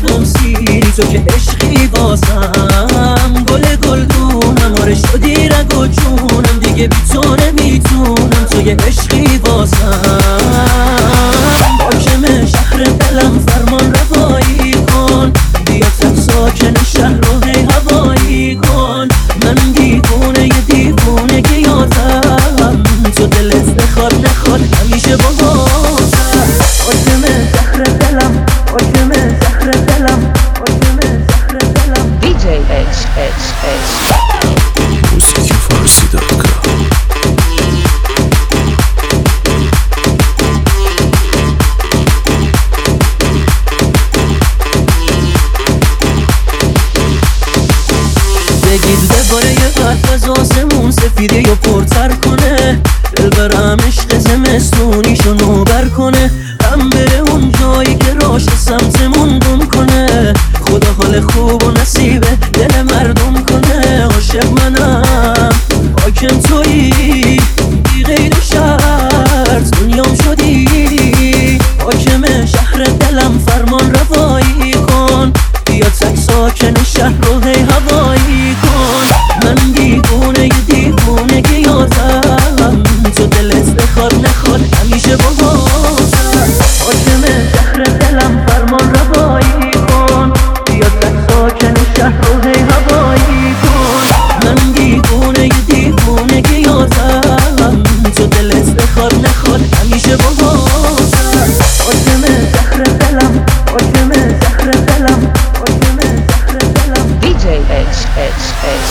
تمام سیری تو که عشقی واسم گل گلدونم آره شدی رگ و جونم دیگه بی تو نمیتونم تو یه عشقی واسم حاکم شهر دلم فرمان روایی کن بیا تک ساکن شهر رو هی هوایی کن من دیوونه یه دیوونه که یادم تو دلت بخواد نخواد همیشه با بازم حاکم شهر دلم حاکم شهر دلم حاکم شهر دلم DJ H موسیقی فارسی.com بگید بباره یه حرف از آسمون سفیده یا پرتر کنه دل برم عشق زمستونیشو نوبر کنه هم بره اون جایی که راش سمتمون گم کنه خدا حال خوب و نصیب دل مردم کنه عاشق منم حاکم تویی بی غیر شرط دنیام شدی حاکم شهر دلم فرمان روایی کن بیا تک ساکن شهر رو هی هوایی کن من دیوونه یه دیوونه که یادم تو دلت بخواد نخواد همیشه با بازم حاکم شهر دلم فرمان روایی کن بیا تک ساکن شهر رو هی هوایی کن من دیوونه یه دیوونه که یادم تو دلت بخواد نخواد همیشه با بازم حاکم شهر دلم حاکم شهر دلم حاکم شهر دلم DJ H